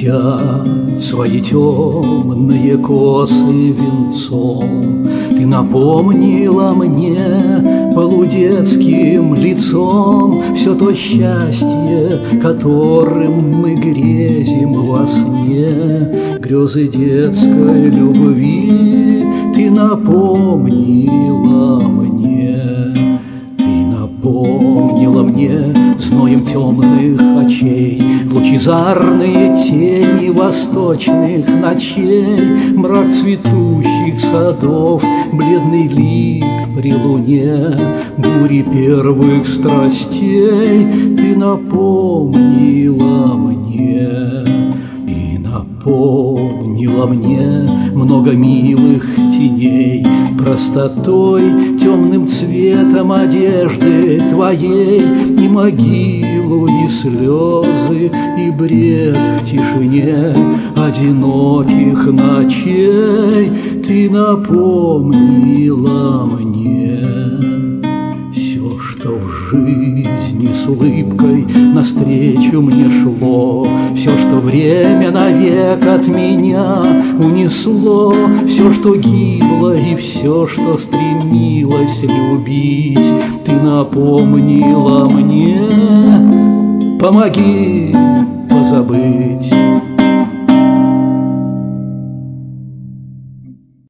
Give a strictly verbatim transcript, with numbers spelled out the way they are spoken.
Плетя свои темные косы венцом, ты напомнила мне полудетским лицом все то счастье, которым мы грезим во сне. Грезы детской любви ты напомнила мне, ты напомнила мне зноем темных очей лучезарные тени восточных ночей, мрак цветущих садов, бледный лик при луне, бури первых страстей ты напомнила мне. И напомнила мне много милых теней, простотой, темным цветом одежды твоей, и могилу, и слезы, и бред в тишине одиноких ночей ты напомнила мне. Все, что в жизни с улыбкой навстречу мне шло, все, что время навек от меня унесло, все, что гибло и все, что стремилось любить, ты напомнила мне. Помоги позабыть